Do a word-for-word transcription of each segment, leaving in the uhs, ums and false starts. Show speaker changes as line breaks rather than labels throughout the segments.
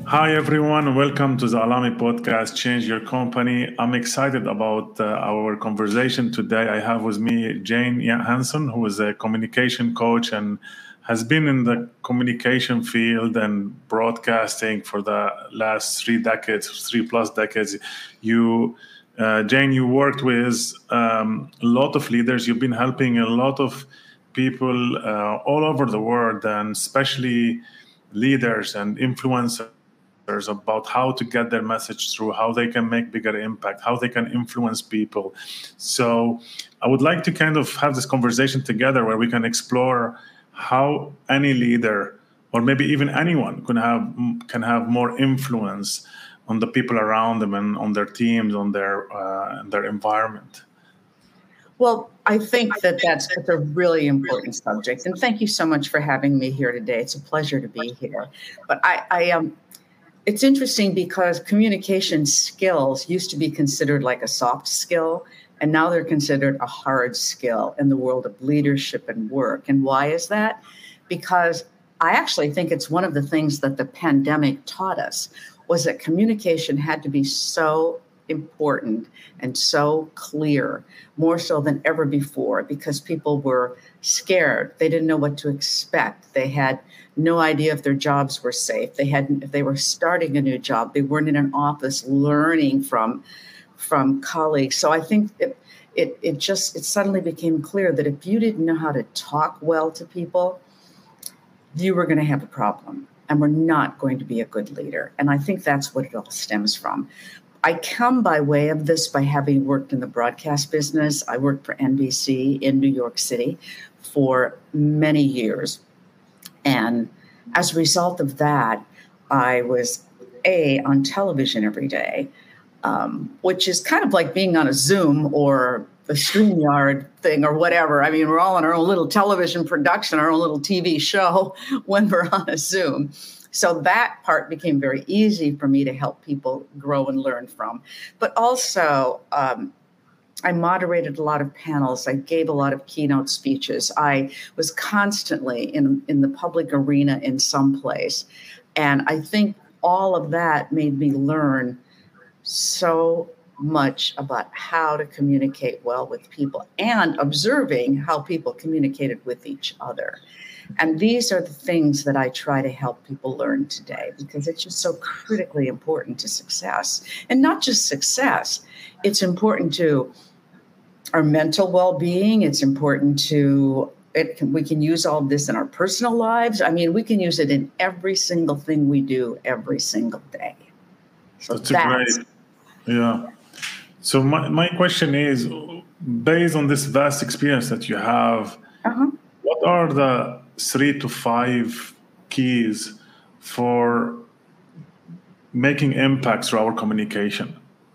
Hi, everyone. Welcome to the Alami podcast, Change Your Company. I'm excited about uh, our conversation today. I have with me Jane Hanson, who is a communication coach and has been in the communication field and broadcasting for the last three decades, three plus decades. You, uh, Jane, you worked with um, a lot of leaders. You've been helping a lot of people uh, all over the world, and especially leaders and influencers about how to get their message through, how they can make bigger impact, how they can influence people. So I would like to kind of have this conversation together where we can explore how any leader or maybe even anyone can have can have more influence on the people around them and on their teams, on their uh, their environment.
Well, I think that that's, that's a really important subject, and thank you so much for having me here today. It's a pleasure to be here. But I, I um, it's interesting because communication skills used to be considered like a soft skill, and now they're considered a hard skill in the world of leadership and work. And why is that? Because I actually think it's one of the things that the pandemic taught us was that communication had to be so important and so clear, more so than ever before, because people were scared. They didn't know what to expect. They had no idea if their jobs were safe. They hadn't, if they were starting a new job, they weren't in an office learning from, from colleagues. So I think it, it, it just, it suddenly became clear that if you didn't know how to talk well to people, you were going to have a problem and we're not going to be a good leader. And I think that's what it all stems from. I come by way of this by having worked in the broadcast business. I worked for N B C in New York City for many years. And as a result of that, I was A, on television every day, um, which is kind of like being on a Zoom or a StreamYard thing or whatever. I mean, we're all on our own little television production, our own little T V show when we're on a Zoom. So that part became very easy for me to help people grow and learn from. But also, um, I moderated a lot of panels. I gave a lot of keynote speeches. I was constantly in, in the public arena in some place. And I think all of that made me learn so much about how to communicate well with people and observing how people communicated with each other. And these are the things that I try to help people learn today because it's just so critically important to success. And not just success, it's important to our mental well-being. It's important to, it can, we can use all of this in our personal lives. I mean, we can use it in every single thing we do every single day. So
that's,
that's
a great, yeah. So my, my question is, based on this vast experience that you have, uh-huh. what are the three to five keys for making impact through our communication?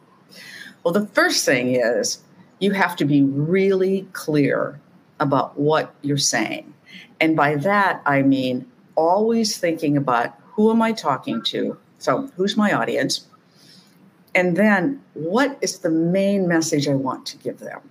Well, the first thing is you have to be really clear about what you're saying. And by that, I mean always thinking about who am I talking to? So who's my audience? And then what is the main message I want to give them?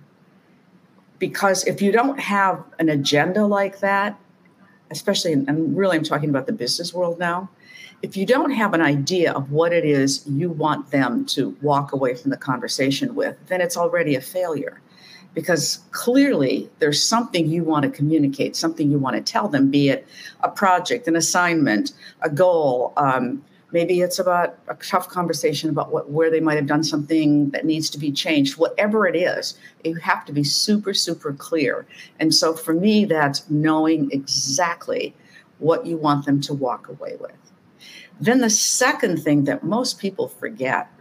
Because if you don't have an agenda like that, especially, in, and really I'm talking about the business world now, if you don't have an idea of what it is you want them to walk away from the conversation with, then it's already a failure. Because clearly there's something you want to communicate, something you want to tell them, be it a project, an assignment, a goal. Um, maybe it's about a tough conversation about what, where they might have done something that needs to be changed. Whatever it is, you have to be super, super clear. And so for me, that's knowing exactly what you want them to walk away with. Then the second thing that most people forget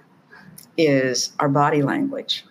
is our body language,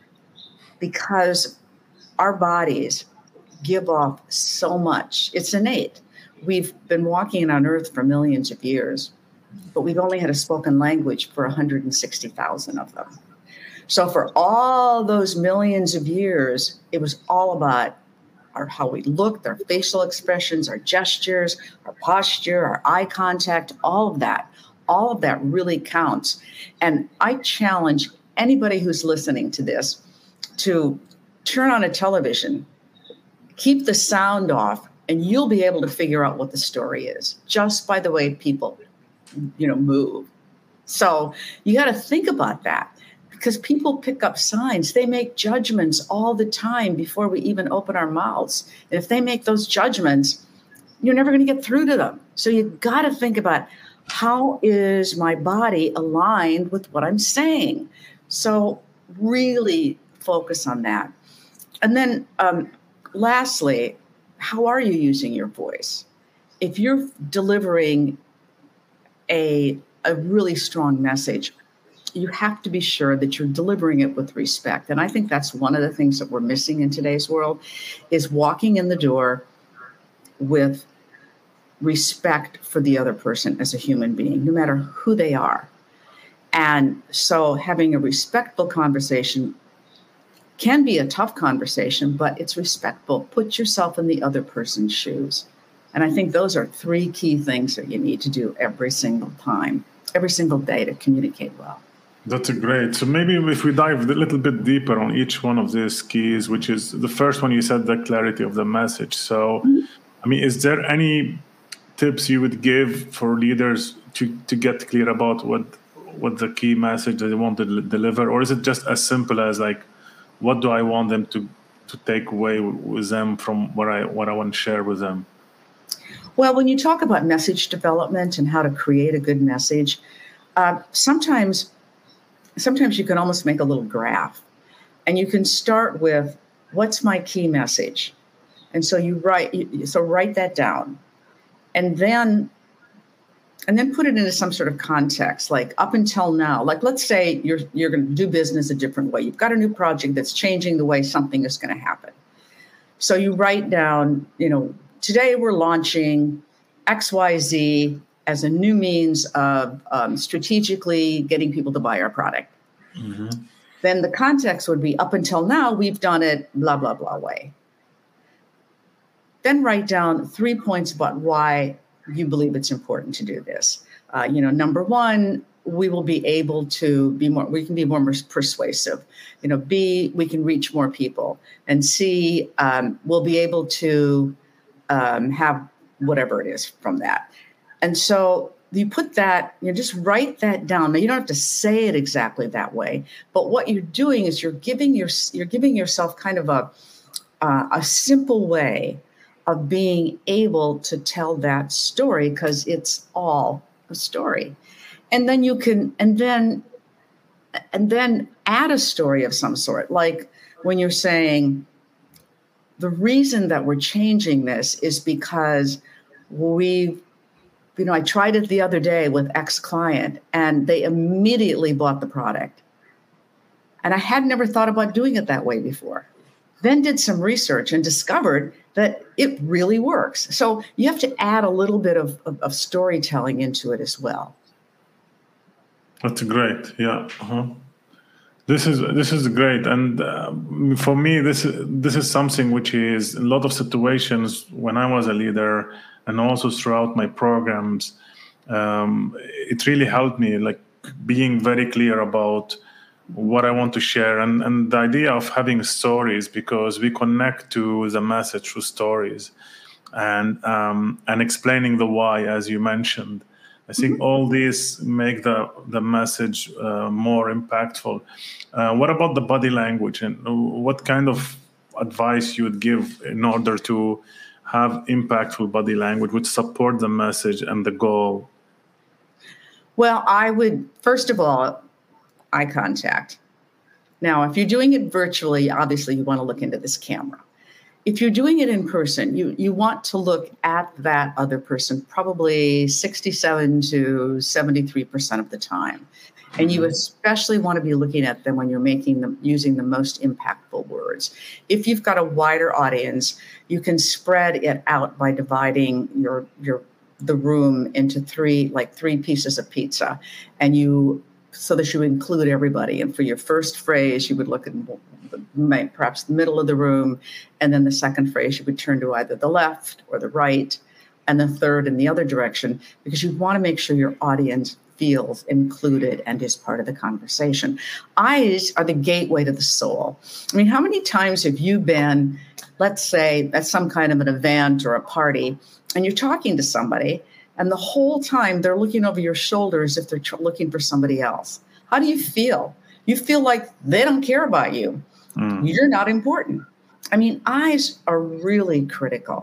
because our bodies give off so much. It's innate. We've been walking on earth for millions of years, but we've only had a spoken language for one hundred sixty thousand of them. So for all those millions of years, it was all about our, how we looked, our facial expressions, our gestures, our posture, our eye contact, all of that. All of that really counts. And I challenge anybody who's listening to this to turn on a television, keep the sound off, and you'll be able to figure out what the story is just by the way people, you know, move. So you got to think about that, because people pick up signs. They make judgments all the time before we even open our mouths. And if they make those judgments, you're never going to get through to them. So you got to think about, how is my body aligned with what I'm saying? So really focus on that. And then um, lastly, how are you using your voice? If you're delivering a, a really strong message, you have to be sure that you're delivering it with respect. And I think that's one of the things that we're missing in today's world, is walking in the door with respect for the other person as a human being, no matter who they are. And so having a respectful conversation can be a tough conversation, but it's respectful. Put yourself in the other person's shoes. And I think those are three key things that you need to do every single time, every single day, to communicate well.
That's a great. So maybe if we dive a little bit deeper on each one of these keys, which is the first one, you said the clarity of the message. So, mm-hmm. I mean, is there any tips you would give for leaders to, to get clear about what what the key message that they want to deliver? Or is it just as simple as like, what do I want them to, to take away with them from what I what I want to share with them?
Well, when you talk about message development and how to create a good message, uh, sometimes sometimes you can almost make a little graph, and you can start with, what's my key message? And so you write, so write that down. And then, and then put it into some sort of context, like up until now. Like, let's say you're you're going to do business a different way. You've got a new project that's changing the way something is going to happen. So you write down, you know, today we're launching X Y Z as a new means of um, strategically getting people to buy our product. Mm-hmm. Then the context would be, up until now, we've done it blah, blah, blah way. Then write down three points about why you believe it's important to do this. Uh, you know, number one, we will be able to be more, we can be more persuasive. You know, B, we can reach more people. And C, um, we'll be able to um, have whatever it is from that. And so you put that, you know, just write that down. Now, you don't have to say it exactly that way, but what you're doing is you're giving your, you're giving yourself kind of a, uh, a simple way of being able to tell that story, because it's all a story. And then you can, and then, and then add a story of some sort. Like when you're saying, the reason that we're changing this is because we, you know, I tried it the other day with X client and they immediately bought the product. And I had never thought about doing it that way before. Then did some research and discovered that it really works. So you have to add a little bit of, of, of storytelling into it as well.
That's great. Yeah. Uh-huh. This is this is great, and uh, for me, this this is something which is in a lot of situations when I was a leader, and also throughout my programs, um, it really helped me, like being very clear about what I want to share, and, and the idea of having stories, because we connect to the message through stories, and um, and explaining the why, as you mentioned. I think all these make the the message uh, more impactful. Uh, what about the body language, and what kind of advice you would give in order to have impactful body language which support the message and the goal?
Well, I would, first of all, eye contact. Now, if you're doing it virtually, obviously you want to look into this camera. If you're doing it in person, you, you want to look at that other person probably sixty-seven to seventy-three percent of the time. And you especially want to be looking at them when you're making them, using the most impactful words. If you've got a wider audience, you can spread it out by dividing your, your the room into three, like three pieces of pizza. And you, so that you include everybody. And for your first phrase, you would look at the, perhaps the middle of the room. And then the second phrase, you would turn to either the left or the right. And the third in the other direction, because you want to make sure your audience feels included and is part of the conversation. Eyes are the gateway to the soul. I mean, how many times have you been, let's say, at some kind of an event or a party, and you're talking to somebody, And the whole time they're looking over your shoulder as if they're tr- looking for somebody else. How do you feel? You feel like they don't care about you. Mm. You're not important. I mean, eyes are really critical.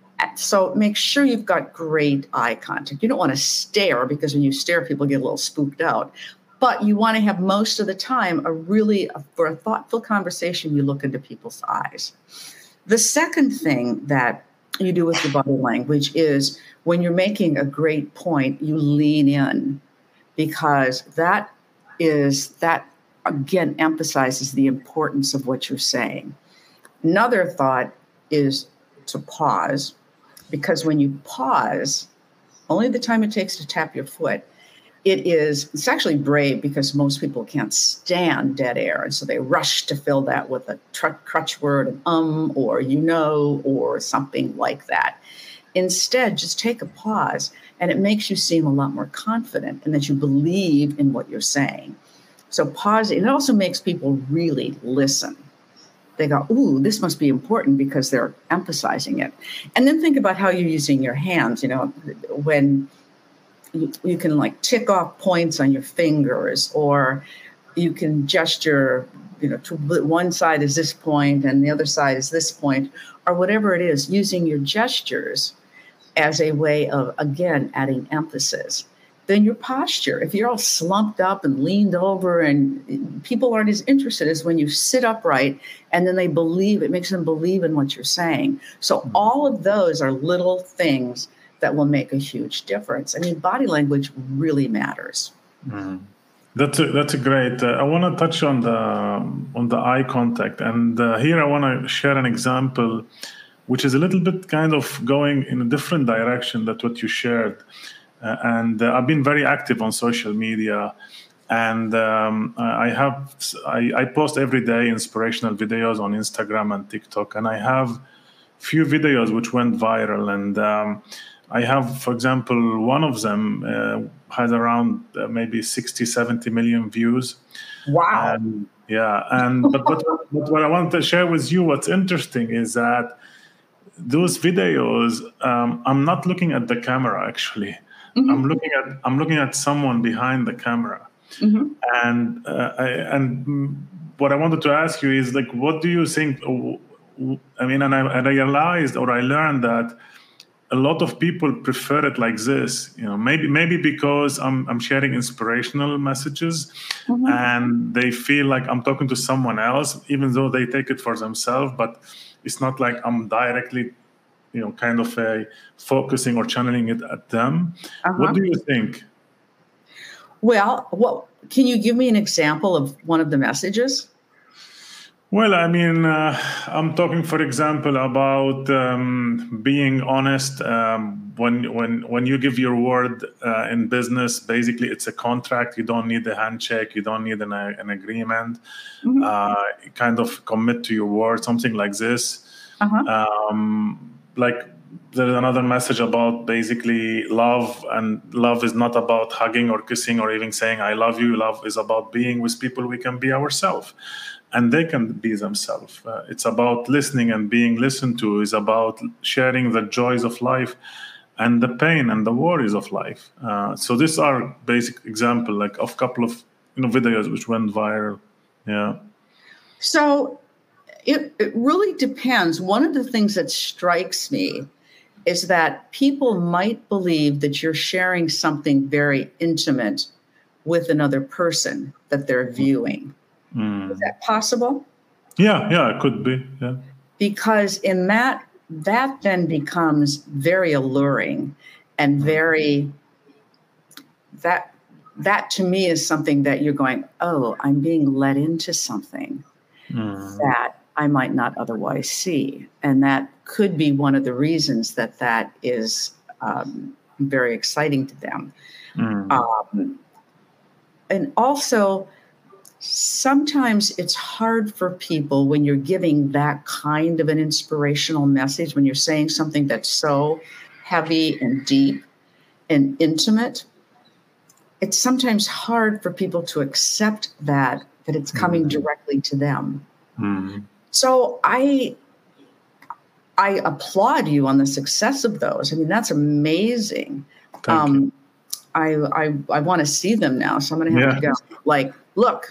So make sure you've got great eye contact. You don't want to stare, because when you stare, people get a little spooked out. But you want to have, most of the time, a really, for a thoughtful conversation, you look into people's eyes. The second thing that you do with your body language is, when you're making a great point, you lean in, because that is, that again emphasizes the importance of what you're saying. Another thought is to pause, because when you pause, only the time it takes to tap your foot, it is, it's actually brave, because most people can't stand dead air. And so they rush to fill that with a tr- crutch word, an um, or you know, or something like that. Instead, just take a pause, and it makes you seem a lot more confident and that you believe in what you're saying. So pausing, it also makes people really listen. They go, ooh, this must be important, because they're emphasizing it. And then think about how you're using your hands. You know, when you, you can like tick off points on your fingers, or you can gesture, you know, to one side is this point and the other side is this point, or whatever it is, using your gestures as a way of, again, adding emphasis. Then your posture, if you're all slumped up and leaned over, and people aren't as interested as when you sit upright and then they believe, it makes them believe in what you're saying. So mm-hmm. all of those are little things that will make a huge difference. I mean, body language really matters.
Mm-hmm. That's a, that's a great. Uh, I want to touch on the on the eye contact, and uh, here I want to share an example, which is a little bit kind of going in a different direction than what you shared. Uh, and uh, I've been very active on social media, and um, I have I, I post every day inspirational videos on Instagram and TikTok, and I have few videos which went viral, and um, I have, for example, one of them uh, has around uh, maybe sixty, seventy million views.
Wow.
And, yeah, and but, but, but what I want to share with you, what's interesting is that those videos, um, I'm not looking at the camera actually. Mm-hmm. I'm looking at I'm looking at someone behind the camera, mm-hmm. and uh, I, and what I wanted to ask you is, like, what do you think? I mean, and I, and I realized, or I learned that a lot of people prefer it like this. You know, maybe maybe because I'm I'm sharing inspirational messages, mm-hmm. and they feel like I'm talking to someone else, even though they take it for themselves. But it's not like I'm directly, you know, kind of a focusing or channeling it at them. Uh-huh. What do you think?
Well, what, can you give me an example of one of the messages?
Well, I mean, uh, I'm talking, for example, about um, being honest. Um, when when when you give your word uh, in business, basically it's a contract. You don't need a handshake. You don't need an, an agreement. Mm-hmm. Uh, kind of commit to your word, something like this. Uh-huh. Um, like there's another message about basically love, and love is not about hugging or kissing or even saying I love you. Love is about being with people we can be ourselves, and they can be themselves. Uh, it's about listening and being listened to. It's about sharing the joys of life and the pain and the worries of life. Uh, so these are basic example, like of couple of you know videos which went viral. Yeah.
So it, it really depends. One of the things that strikes me is that people might believe that you're sharing something very intimate with another person that they're viewing. Mm. Is that possible?
Yeah, yeah, it could be. Yeah.
Because in that, that then becomes very alluring and very, that, that to me is something that you're going, oh, I'm being led into something mm. that I might not otherwise see. And that could be one of the reasons that that is um, very exciting to them. Mm. Um, and also, sometimes it's hard for people when you're giving that kind of an inspirational message, when you're saying something that's so heavy and deep and intimate. It's sometimes hard for people to accept that, that it's coming mm. directly to them. Mm. So I, I applaud you on the success of those. I mean, that's amazing.
Thank
um,
you.
I I, I want to see them now, so I'm going to have
Yeah.
to go. Like, look.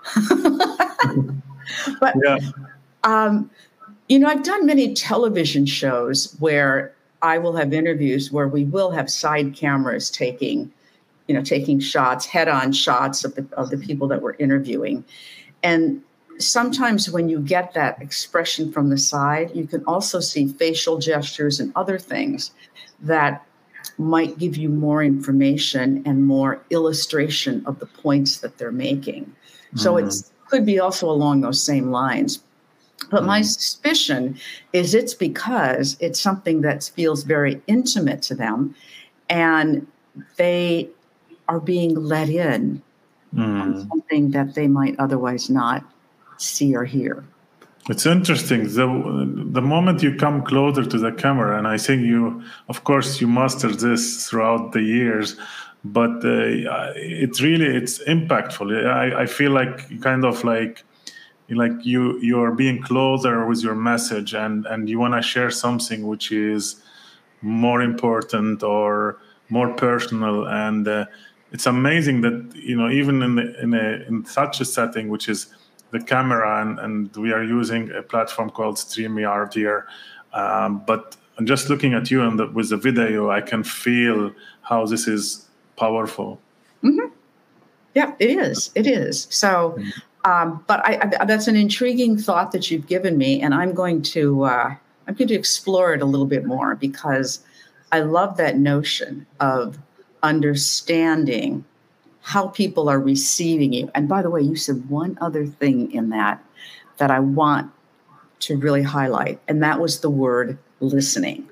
But
Yeah.
um, you know, I've done many television shows where I will have interviews where we will have side cameras taking, you know, taking shots, head-on shots of the of the people that we're interviewing. And sometimes when you get that expression from the side, you can also see facial gestures and other things that might give you more information and more illustration of the points that they're making. So
Mm.
it could be also along those same lines. But my suspicion is it's because it's something that feels very intimate to them, and they are being let in on
Mm.
something that they might otherwise not see or hear.
It's interesting. The the moment you come closer to the camera, and I think you, of course, you mastered this throughout the years, but uh, it really it's impactful. I, I feel like kind of like like you you are being closer with your message, and and you want to share something which is more important or more personal, and uh, it's amazing that you know even in the, in a in such a setting which is the camera, and, and we are using a platform called StreamYard here, um, but just looking at you and the, with the video, I can feel how this is powerful.
Mm-hmm. Yeah, it is. It is. So, um, but I, I, that's an intriguing thought that you've given me, and I'm going to uh, I'm going to explore it a little bit more, because I love that notion of understanding how people are receiving you. And by the way, you said one other thing in that that I want to really highlight, and that was the word listening.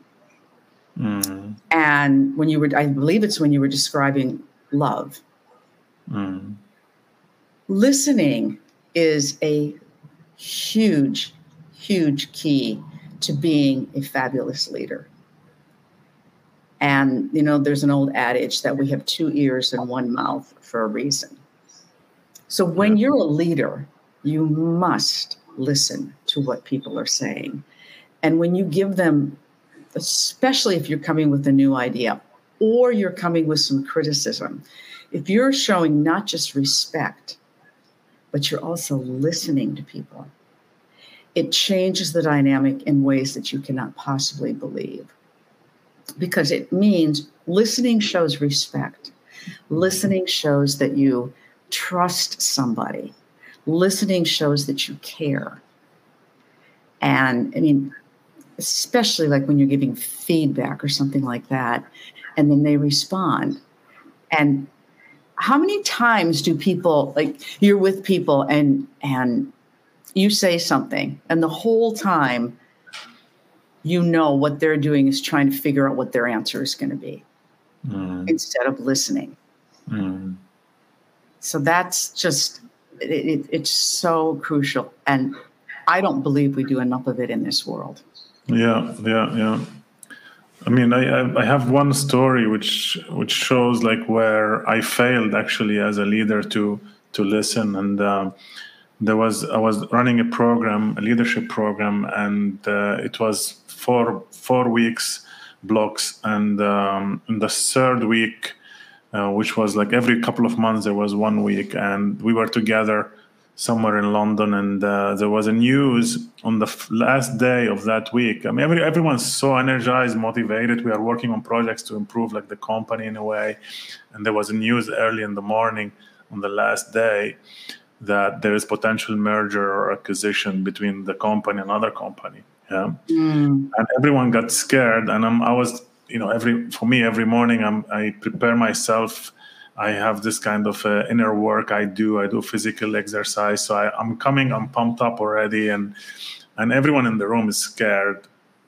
Mm.
And when you were, I believe it's when you were describing love.
Mm.
Listening is a huge, huge key to being a fabulous leader. And, you know, there's an old adage that we have two ears and one mouth for a reason. So when
Yeah.
you're a leader, you must listen to what people are saying. And when you give them, especially if you're coming with a new idea or you're coming with some criticism, if you're showing not just respect, but you're also listening to people, it changes the dynamic in ways that you cannot possibly believe. Because it means listening shows respect. Listening shows that you trust somebody. Listening shows that you care. And I mean, especially like when you're giving feedback or something like that, and then they respond. And how many times do people, like you're with people and and you say something, and the whole time, you know what they're doing is trying to figure out what their answer is going to be
Mm.
instead of listening.
Mm.
So that's just, it, it, it's so crucial. And I don't believe we do enough of it in this world.
Yeah, yeah, yeah. I mean, I I have one story which which shows like where I failed actually as a leader to to listen, and uh, there was I was running a program, a leadership program, and uh, it was four four weeks blocks, and um, in the third week, uh, which was like every couple of months, there was one week, and we were together somewhere in London, and uh, there was a news on the f- last day of that week. I mean, every, everyone's so energized, motivated. We are working on projects to improve like the company in a way, and there was a news early in the morning on the last day that there is potential merger or acquisition between the company and another company. Yeah,
Mm.
and everyone got scared, and I'm, I was, you know, every for me every morning I'm, I prepare myself. I have this kind of uh, inner work I do. I do physical exercise. So I, I'm coming, I'm pumped up already. And and everyone in the room is scared.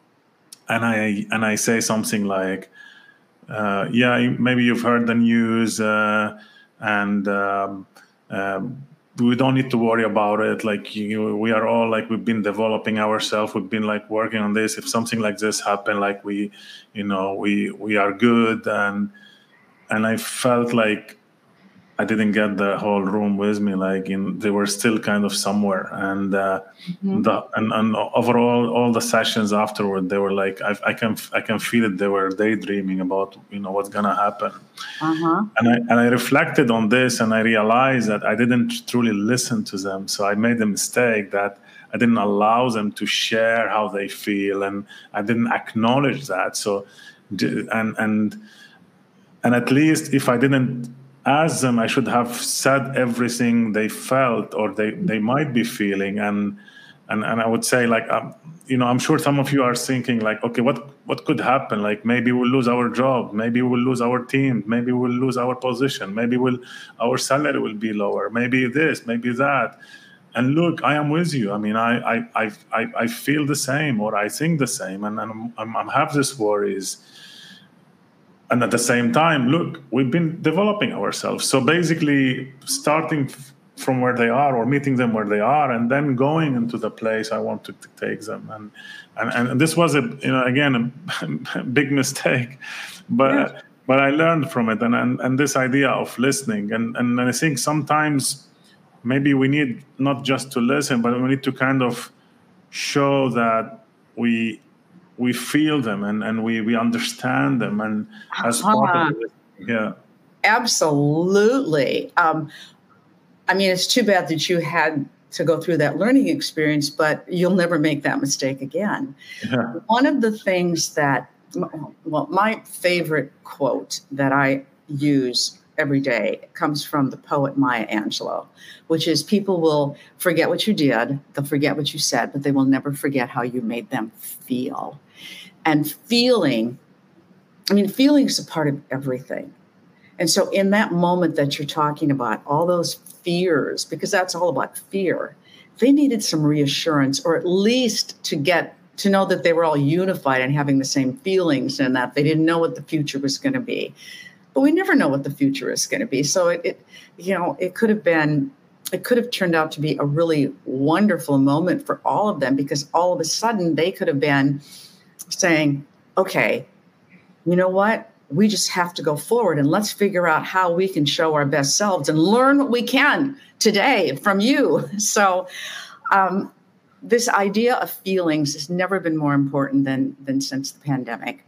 And I and I say something like, uh, yeah, maybe you've heard the news, uh, and um, um, we don't need to worry about it. Like, you know, we are all like, we've been developing ourselves. We've been like working on this. If something like this happened, like we, you know, we we are good. And and I felt like I didn't get the whole room with me. Like, in, they were still kind of somewhere, and uh, mm-hmm. the and, and overall, all the sessions afterward, they were like, I, I can I can feel it. They were daydreaming about, you know, what's gonna happen.
Uh-huh.
And I and I reflected on this, and I realized that I didn't truly listen to them. So I made the mistake that I didn't allow them to share how they feel, and I didn't acknowledge that. So, and and and at least if I didn't ask them, I should have said everything they felt or they, they might be feeling. And and and I would say, like, um, you know, I'm sure some of you are thinking, like, okay, what what could happen? Like, maybe we'll lose our job, maybe we'll lose our team, maybe we'll lose our position, maybe we'll our salary will be lower, maybe this, maybe that. And look, I am with you. I mean, I I I I feel the same, or I think the same, and, and I'm, I'm have these worries. And at the same time, look, we've been developing ourselves. So basically, starting f- from where they are, or meeting them where they are, and then going into the place I want to, to take them. And, and and this was a, you know, again, a big mistake, but yeah. but I learned from it. And, and and this idea of listening, and and I think sometimes maybe we need not just to listen, but we need to kind of show that we. we feel them, and, and we, we understand them, and as part uh, of it, yeah.
Absolutely. Um, I mean, it's too bad that you had to go through that learning experience, but you'll never make that mistake again.
Yeah.
One of the things that, well, my favorite quote that I use every day comes from the poet Maya Angelou, which is, people will forget what you did, they'll forget what you said, but they will never forget how you made them feel. And feeling, I mean, feeling is a part of everything. And so in that moment that you're talking about, all those fears, because that's all about fear, they needed some reassurance, or at least to get to know that they were all unified and having the same feelings, and that they didn't know what the future was going to be. But we never know what the future is going to be. So it, it, you know, it could have been, it could have turned out to be a really wonderful moment for all of them, because all of a sudden they could have been saying, okay, you know what? We just have to go forward, and let's figure out how we can show our best selves and learn what we can today from you. So um, this idea of feelings has never been more important than, than since the pandemic.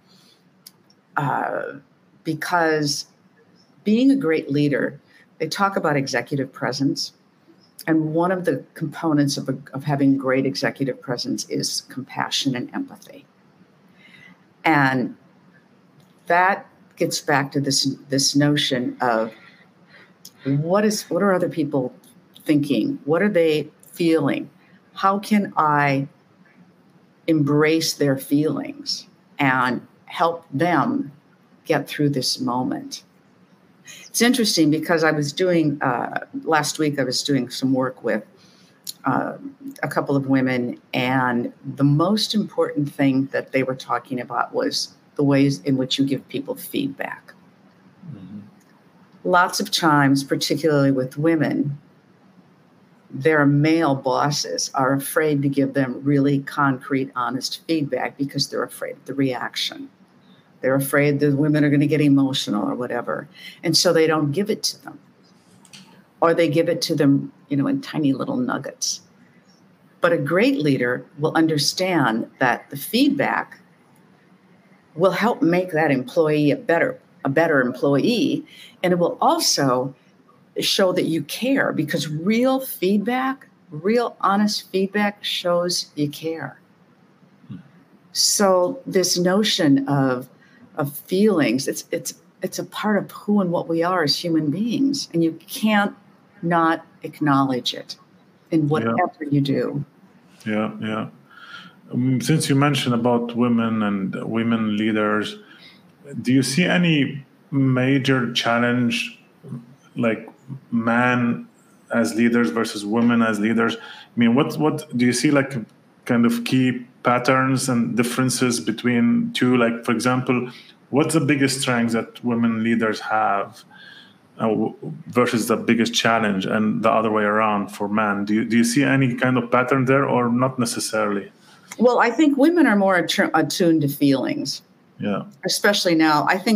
Uh, Because being a great leader, they talk about executive presence. And one of the components of, a, of having great executive presence is compassion and empathy. And that gets back to this, this notion of what is what are other people thinking? What are they feeling? How can I embrace their feelings and help them get through this moment? It's interesting because I was doing, uh, last week I was doing some work with uh, a couple of women, and the most important thing that they were talking about was the ways in which you give people feedback. Mm-hmm. Lots of times, particularly with women, their male bosses are afraid to give them really concrete, honest feedback because they're afraid of the reaction. They're afraid that women are going to get emotional or whatever. And so they don't give it to them. Or they give it to them, you know, in tiny little nuggets. But a great leader will understand that the feedback will help make that employee a better, a better employee. And it will also show that you care, because real feedback, real honest feedback shows you care. So this notion of of feelings, it's it's it's a part of who and what we are as human beings, and you can't not acknowledge it in whatever
yeah.
you do.
Yeah, yeah. Um, since you mentioned about women and women leaders, do you see any major challenge, like men as leaders versus women as leaders? I mean, what what do you see, like, kind of key patterns and differences between two? Like, for example, what's the biggest strength that women leaders have uh, versus the biggest challenge, and the other way around for men? Do you, do you see any kind of pattern there, or not necessarily?
Well, I think women are more attuned to feelings.
Yeah.
Especially now. I think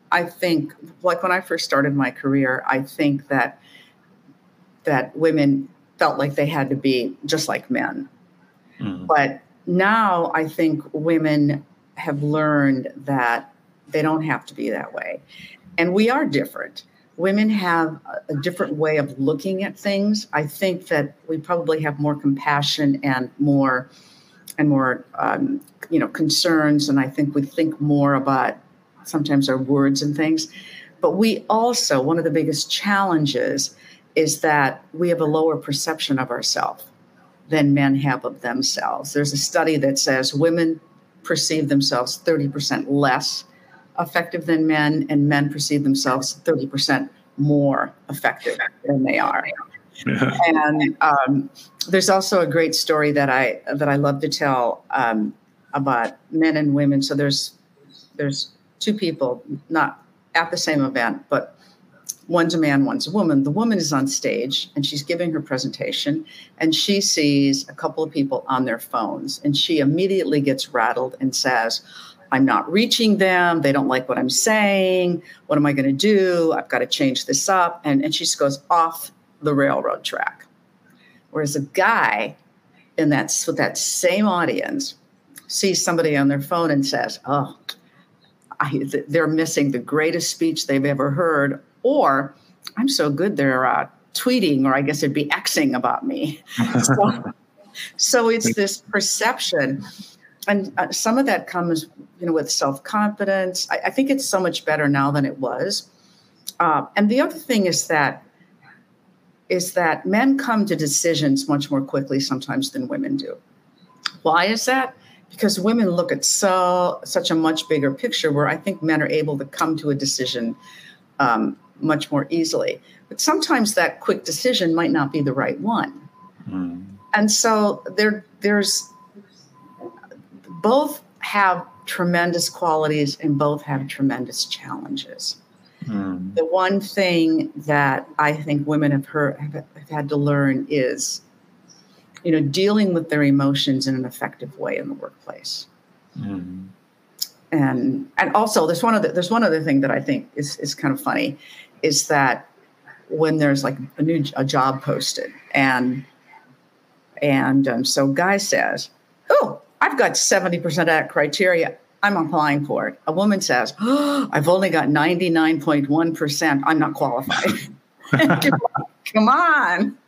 I think, like when I first started my career, I think that that women felt like they had to be just like men. Mm. But now I think women have learned that they don't have to be that way. And we are different. Women have a different way of looking at things. I think that we probably have more compassion and more and more, um, you know, concerns. And I think we think more about sometimes our words and things. But we also, one of the biggest challenges is that we have a lower perception of ourselves than men have of themselves. There's a study that says women perceive themselves thirty percent less effective than men, and men perceive themselves thirty percent more effective than they are. Yeah. And um, there's also a great story that I that I love to tell um, about men and women. So there's there's two people not at the same event, but one's a man, one's a woman. The woman is on stage and she's giving her presentation, and she sees a couple of people on their phones, and she immediately gets rattled and says, I'm not reaching them. They don't like what I'm saying. What am I going to do? I've got to change this up. And, and she just goes off the railroad track. Whereas a guy in that, with that same audience sees somebody on their phone and says, oh, I, they're missing the greatest speech they've ever heard. Or I'm so good they're uh, tweeting, or I guess it'd be Xing about me. so, so it's this perception. And uh, some of that comes, you know, with self-confidence. I, I think it's so much better now than it was. Uh, and the other thing is that is that men come to decisions much more quickly sometimes than women do. Why is that? Because women look at so such a much bigger picture, where I think men are able to come to a decision um, much more easily. But sometimes that quick decision might not be the right one. Mm. And so there, there's both have tremendous qualities and both have tremendous challenges. Mm. The one thing that I think women have, heard, have, have had to learn is, you know, dealing with their emotions in an effective way in the workplace. Mm. And and also there's one other there's one other thing that I think is is kind of funny, is that when there's like a new a job posted, and and um, so guy says, oh, I've got seventy percent of that criteria, I'm applying for it. A woman says, oh, I've only got ninety-nine point one percent, I'm not qualified. Come on.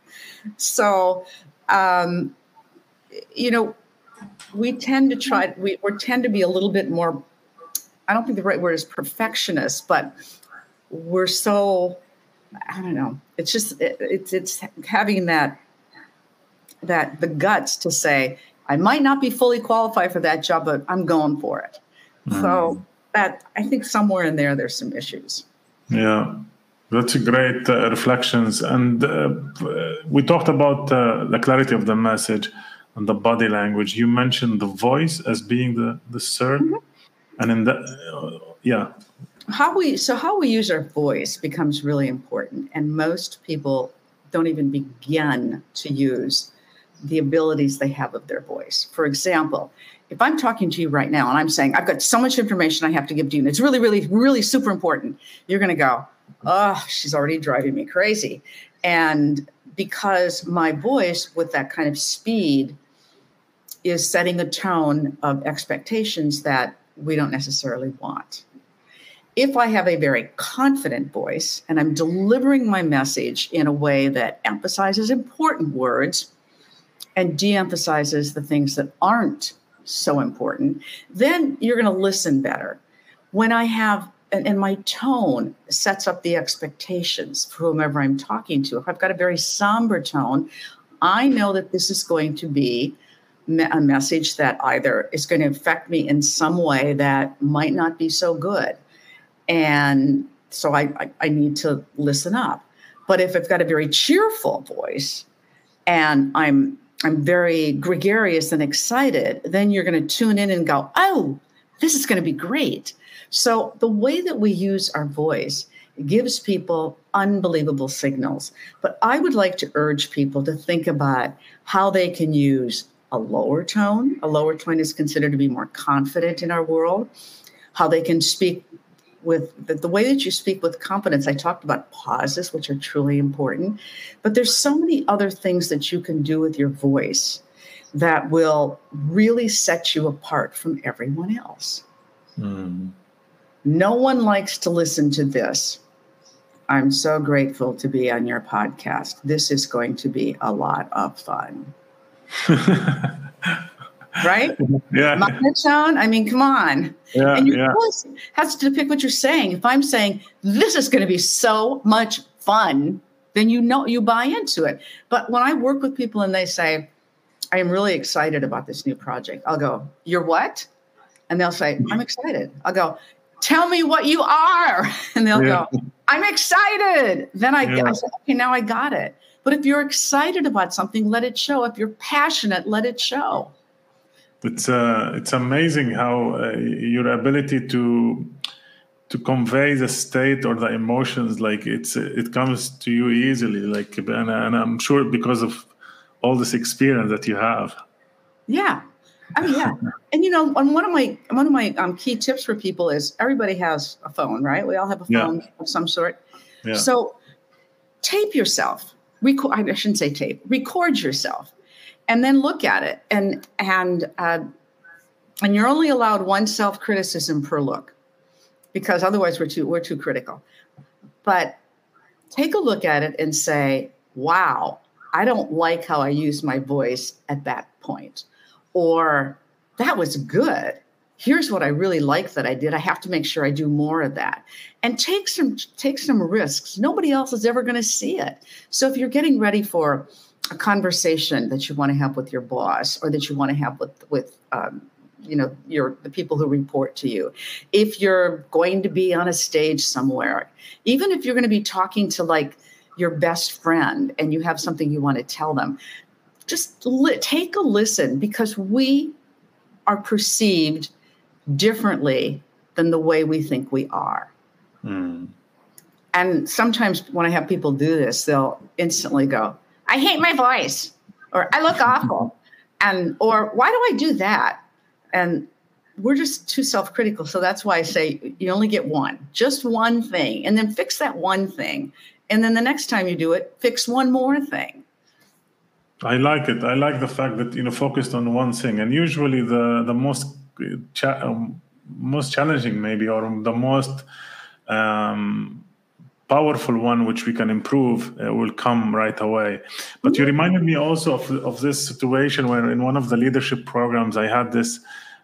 So, um, you know, we tend to try, we, we tend to be a little bit more, I don't think the right word is perfectionist, but we're so, I don't know, it's just, it, it's, it's having that, that the guts to say, I might not be fully qualified for that job, but I'm going for it. Mm. So that, I think somewhere in there, there's some issues.
Yeah, that's a great uh, reflections. And uh, we talked about uh, the clarity of the message and the body language. You mentioned the voice as being the, the third. Mm-hmm. And in that, uh, yeah.
How we, so how we use our voice becomes really important. And most people don't even begin to use the abilities they have of their voice. For example, if I'm talking to you right now and I'm saying, I've got so much information I have to give to you, and it's really, really, really super important, you're going to go, oh, she's already driving me crazy. And because my voice with that kind of speed is setting a tone of expectations that we don't necessarily want. If I have a very confident voice and I'm delivering my message in a way that emphasizes important words and de-emphasizes the things that aren't so important, then you're going to listen better. When I have, and, and my tone sets up the expectations for whomever I'm talking to. If I've got a very somber tone, I know that this is going to be a message that either is going to affect me in some way that might not be so good. And so I, I, I need to listen up. But if I've got a very cheerful voice and I'm I'm very gregarious and excited, then you're going to tune in and go, oh, this is going to be great. So the way that we use our voice gives people unbelievable signals. But I would like to urge people to think about how they can use a lower tone. A lower tone is considered to be more confident in our world. How they can speak with the, the way that you speak with confidence. I talked about pauses, which are truly important, but there's so many other things that you can do with your voice that will really set you apart from everyone else. Mm. No one likes to listen to this. I'm so grateful to be on your podcast. This is going to be a lot of fun. Right?
Yeah.
Monotone? I mean, come on.
Yeah,
and your
yeah.
voice has to depict what you're saying. If I'm saying, this is going to be so much fun, then you know, you buy into it. But when I work with people and they say, I am really excited about this new project, I'll go, you're what? And they'll say, I'm excited. I'll go, tell me what you are. And they'll yeah. go, I'm excited. Then I, yeah. I say, okay, now I got it. But if you're excited about something, let it show. If you're passionate, let it show.
It's uh, it's amazing how uh, your ability to to convey the state or the emotions, like it's it comes to you easily. Like, and, and I'm sure because of all this experience that you have.
Yeah. I mean, yeah. And, you know, on one of my one of my um, key tips for people is everybody has a phone, right? We all have a phone yeah. of some sort. Yeah. So tape yourself. Record, I shouldn't say tape. Record yourself, and then look at it. And and uh, and you're only allowed one self-criticism per look, because otherwise we're too we're too critical. But take a look at it and say, "Wow, I don't like how I used my voice at that point." Or that was good. Here's what I really like that I did. I have to make sure I do more of that. And take some take some risks. Nobody else is ever going to see it. So if you're getting ready for a conversation that you want to have with your boss, or that you want to have with with um, you know your the people who report to you, if you're going to be on a stage somewhere, even if you're going to be talking to like your best friend and you have something you want to tell them, just li- take a listen, because we are perceived differently than the way we think we are. Mm. And sometimes when I have people do this, they'll instantly go, I hate my voice, or I look awful, and or why do I do that? And we're just too self-critical. So that's why I say you only get one, just one thing, and then fix that one thing. And then the next time you do it, fix one more thing.
I like it. I like the fact that, you know, focused on one thing. And usually the, the most cha- um, most challenging maybe, or the most um, powerful one which we can improve uh, will come right away. But you reminded me also of, of this situation where in one of the leadership programs, I had this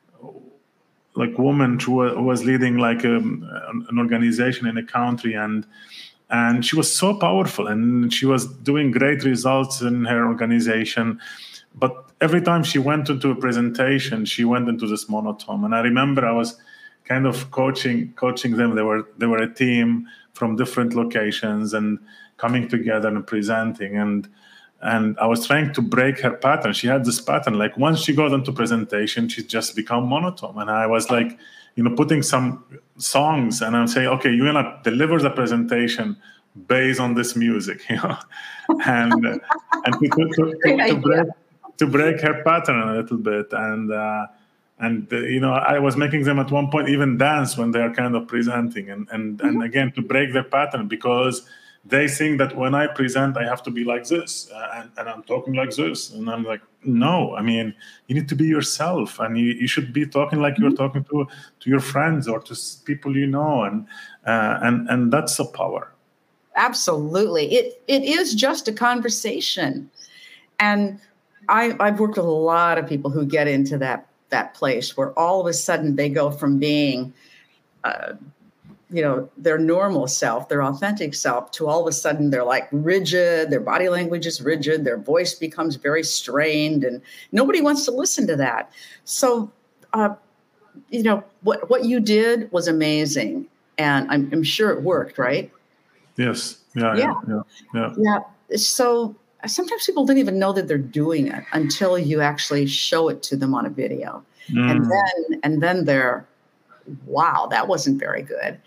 like woman who was leading like a, an organization in a country, and And she was so powerful, and she was doing great results in her organization. But every time she went into a presentation, she went into this monotone. And I remember I was kind of coaching coaching them. They were they were a team from different locations and coming together and presenting. And and I was trying to break her pattern. She had this pattern. Like once she got into presentation, she just become monotone. And I was like, you know, putting some songs, and I'm saying, okay, you're gonna deliver the presentation based on this music, you know, and uh, and to, to, to, to break to break her pattern a little bit, and uh, and uh, you know, I was making them at one point even dance when they are kind of presenting, and and and again to break their pattern, because they think that when I present, I have to be like this, uh, and, and I'm talking like this. And I'm like, no, I mean, you need to be yourself, and you, you should be talking like you're talking to, to your friends or to people you know. And, uh, and, and that's the power.
Absolutely. It, it is just a conversation. And I, I've worked with a lot of people who get into that, that place where all of a sudden they go from being, uh, you know, their normal self, their authentic self, to all of a sudden they're like rigid, their body language is rigid, their voice becomes very strained, and nobody wants to listen to that. So, uh, you know, what, what you did was amazing, and I'm, I'm sure it worked, right?
Yes. Yeah, yeah. Yeah. Yeah.
Yeah. So sometimes people don't even know that they're doing it until you actually show it to them on a video. Mm. And then, and then they're, wow, that wasn't very good.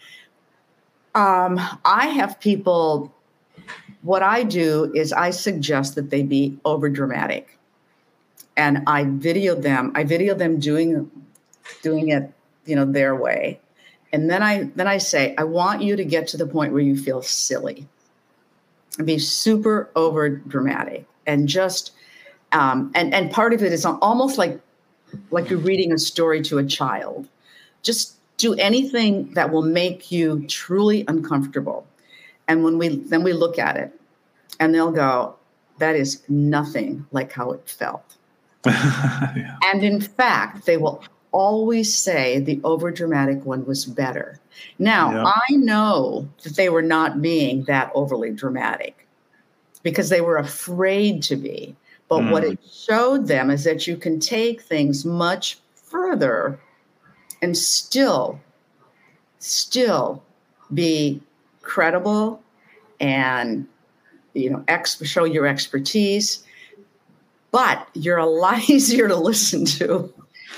Um, I have people, what I do is I suggest that they be over dramatic. And I video them, I video them doing, doing it, you know, their way. And then I then I say, I want you to get to the point where you feel silly and be super over dramatic and just um, and and part of it is almost like like you're reading a story to a child. Just do anything that will make you truly uncomfortable. And when we then we look at it and they'll go, that is nothing like how it felt. Yeah. And in fact, they will always say the overdramatic one was better. Now, yeah. I know that they were not being that overly dramatic because they were afraid to be. But mm. what it showed them is that you can take things much further and still, still be credible and, you know, ex- show your expertise, but you're a lot easier to listen to.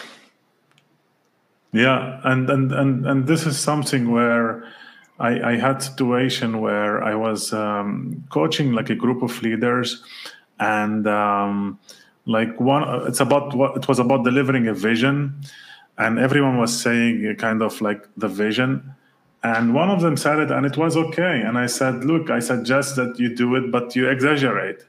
Yeah, and and and and this is something where I, I had situation where I was um, coaching like a group of leaders, and um, like one, it's about what it was about delivering a vision, and everyone was saying kind of like the vision, and one of them said it, and it was okay, and I said, look, I suggest that you do it, but you exaggerate,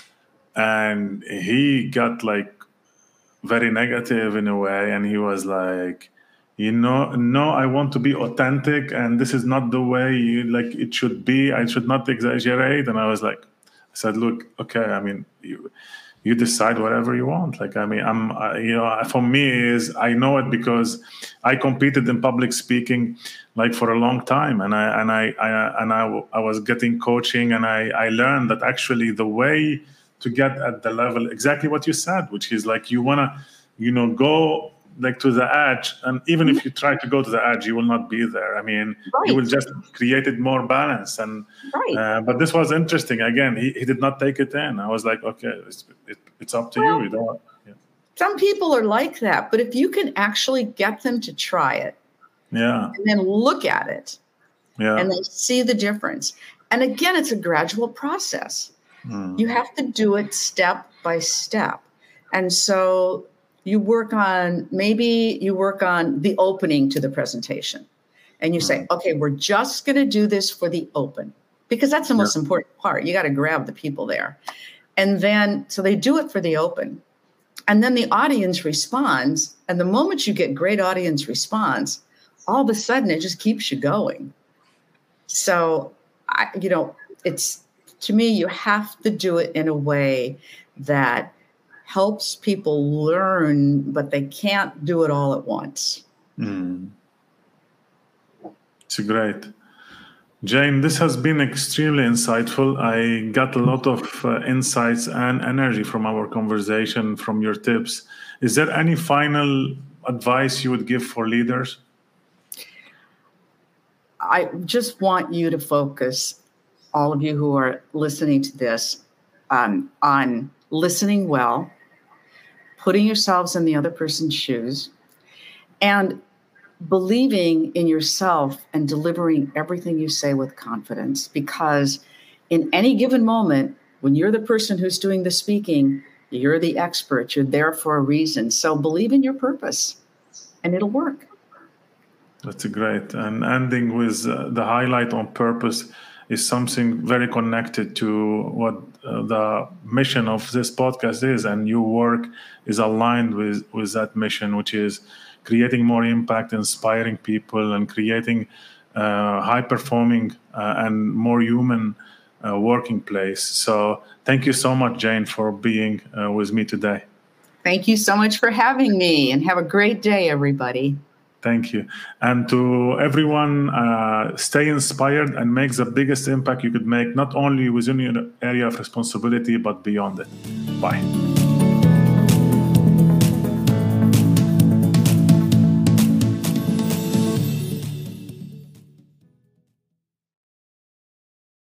and he got like very negative in a way, and he was like, you know, no, I want to be authentic, and this is not the way you, like it should be. I should not exaggerate. And I was like, I said, look, okay, I mean, you, you decide whatever you want. Like, I mean, I'm, uh, you know, for me is I know it because I competed in public speaking like for a long time, and I and I, I and I, I was getting coaching, and I I learned that actually the way to get at the level, exactly what you said, which is like you wanna, you know, go like to the edge, and even if you try to go to the edge, you will not be there. I mean, right. You will just create it more balance. And right. uh, but this was interesting. Again, he, he did not take it in. I was like, okay, it's, it, it's up to well, you. You don't. Yeah.
Some people are like that, but if you can actually get them to try it,
yeah,
and then look at it,
yeah,
and they see the difference. And again, it's a gradual process. Mm. You have to do it step by step, and so. You work on, maybe you work on the opening to the presentation, and you say, okay, we're just going to do this for the open, because that's the most yeah. important part. You got to grab the people there. And then, so they do it for the open, and then the audience responds. And the moment you get great audience response, all of a sudden it just keeps you going. So, I, you know, it's, to me, you have to do it in a way that helps people learn, but they can't do it all at once.
Mm. It's great. Jane, this has been extremely insightful. I got a lot of uh, insights and energy from our conversation, from your tips. Is there any final advice you would give for leaders?
I just want you to focus, all of you who are listening to this, um, on listening well, putting yourselves in the other person's shoes, and believing in yourself and delivering everything you say with confidence. Because in any given moment, when you're the person who's doing the speaking, you're the expert, you're there for a reason. So believe in your purpose and it'll work.
That's great. And ending with uh, the highlight on purpose is something very connected to what uh, the mission of this podcast is, and your work is aligned with, with that mission, which is creating more impact, inspiring people, and creating uh, high-performing uh, and more human uh, working place. So thank you so much, Jane, for being uh, with me today.
Thank you so much for having me, and have a great day, everybody.
Thank you. And to everyone, uh, stay inspired and make the biggest impact you could make, not only within your area of responsibility, but beyond it. Bye.